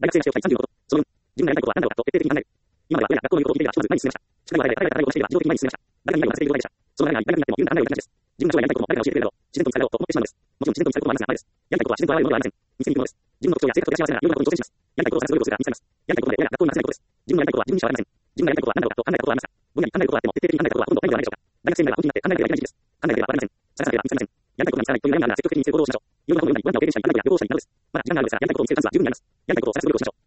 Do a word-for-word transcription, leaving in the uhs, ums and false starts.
大学生らしをさんじゅうごこと。その分、自分がやりたいことは何だろうかと徹底的に考える。今までは親が学校の言うことを聞いていれば、まず前に進めました。宿題を与えて、誰かが誰かがを教えていれば、自動的に前に進めました。誰かに何をさせている状態でした。その誰が大学になっても、言うなら考えるだけです。自分が将来やりたいことも誰かが教えてくれるだろう。自然と見つかるだろうと思ってしまうのです。もちろん自然と見つかることもありますが、あれです。やりたいことは自然と現れるものではありません。見つけに行くものです。自分の特徴や性格とが幸せなら、いろんなことに挑戦します。やりたいことを探す努力をすれば見つかります。やりたいことで親が学校に任せないことです。自分のやりたいことは自分にしかわかりません。自分がやりたいことは何だろうかと考えたことはありますか。ぼんやり考えることはあっても、徹底的に考えたことはほとんどないのではないでしょうか。大学生になれば本気になって考えなければいけない時期です。考えなければわかりません。探さなければ見つかりません。やりたいことが見つからないという悩みがあるなら積極的に見つける行動をしましょう。いろんな本を読んだり、ボランティアを経験したり、あるいは旅行をしたり、などです。まだ時間があるのですが、やりたいことを見つけるチャンスは十分にあります。やりたいことを探す努力をしましょう。